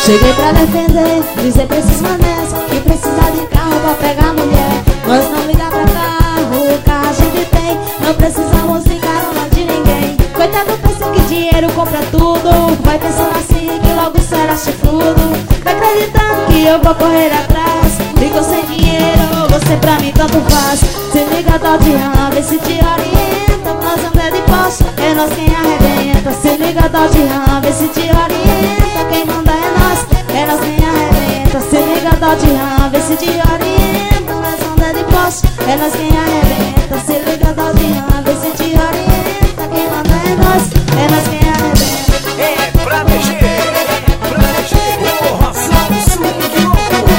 Cheguei pra defender, dizer pra esses manés que precisa de carro pra pegar mulher. Nós não liga pra carro, o carro a gente tem, não precisamos de carona de ninguém. Coitado pensa que dinheiro compra tudo, vai pensando assim que logo será chifrudo. Vai acreditando que eu vou correr atrás, ficou sem dinheiro, você pra mim tanto faz. Se liga Dodge Ram, vê se te orienta, nós andamos de Porsche, é nós quem arrebenta. Se liga Dodge Ram, vê se te orienta, quem manda é nós quem arrebenta. Se liga Dodge Ram, vê se te orienta, nós andamos de Porsche, é nós quem arrebenta. Se liga Dodge Ram, vê se te orienta, quem manda é nós quem arrebenta. É pra mexer, o Rosão Swing Louco.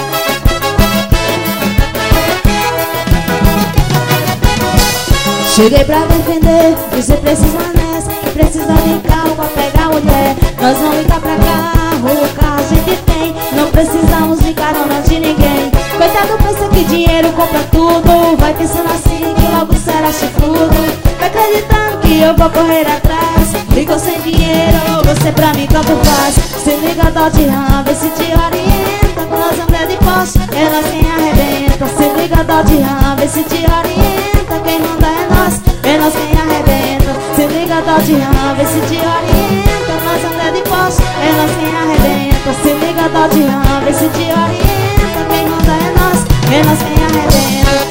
Cheguei pra defender, dizer pra esses manés que precisa de carro pra pegar mulher. Nós não liga pra carro, o carro a gente tem, não precisamos de carona de ninguém. Coitado pensa que dinheiro compra tudo, vai pensando assim que logo será chifrudo. Vai acreditando que eu vou correr atrás, ficou sem dinheiro, você pra mim tanto faz. Se liga Dodge Ram, vê se te orienta, nós andamos de Porsche, é nós quem arrebenta. Se liga Dodge Ram, vê se te orienta, quem manda é nós quem arrebenta. Se liga Dodge Ram, vê se te orienta, nós andamos de Porsche, é nós quem arrebenta. Se liga Dodge Ram, vê se te orienta, quem manda é nós quem arrebenta.